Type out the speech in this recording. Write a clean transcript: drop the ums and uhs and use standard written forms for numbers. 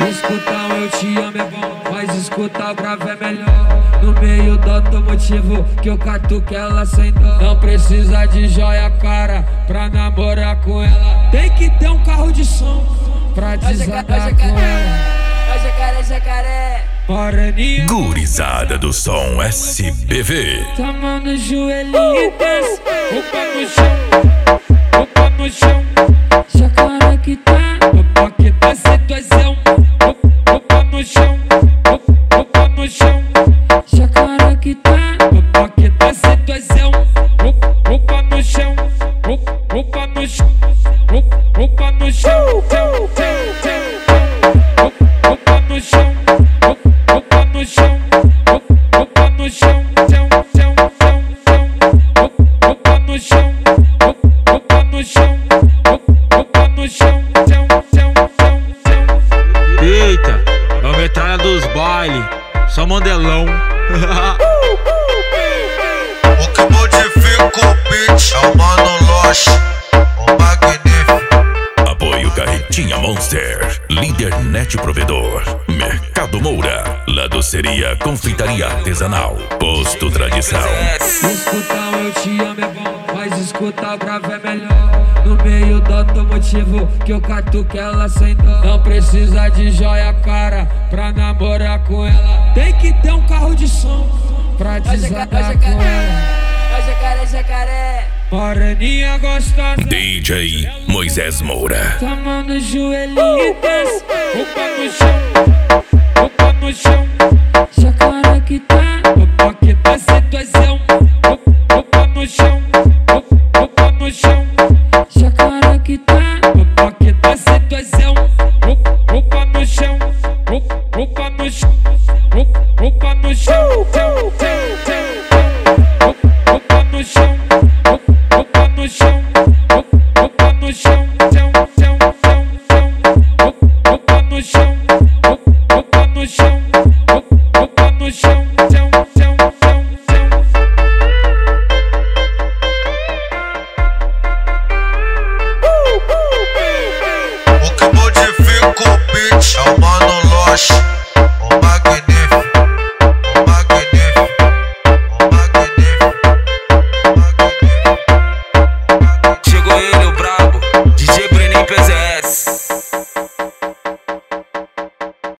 Escutar um eu te amo é bom, mas escutar o grave é melhor. No meio do automotivo que eu catuco ela sem dó. Não precisa de joia cara pra namorar com ela. Tem que ter um carro de som pra desandar com ela. Ó jacaré, jacaré. Moreninha Gurizada do som SBV. tá mão no joelhinho e desce. O pé no chão, o pé no chão. Jacaré que tá, opa que desce doisão. O pé no chão, o pé no chão. Jacaré que tá, opa que desce doisão. O pé no chão, o pé no chão. O pé no chão, tchau, tchau, tchau. O pé no chão, o pé no chão. O pé no chão, tchau, tchau, tchau, tchau. O pé no chão, o pé no chão. O pé no chão, tchau, tchau, tchau, tchau. Eita, é o metralha dos baile, só mandelão. O que modifica o beat é o Mano Loche, o magnífico. Apoio Carretinha Monster, líder net provedor. Mercado Moura, Ladoceria Confeitaria Artesanal, Posto Tradição. Escutar um eu te amo é bom, mas escutar o grave é melhor. No meio do automotivo que eu catuco ela sem dó. Não precisa de joia cara pra namorar com ela. Tem que ter um carro de som pra desandar com ela. Ó jacaré, jacaré. Moreninha gostosa DJ Moisés Moura. tá mão no joelhinho e desce. O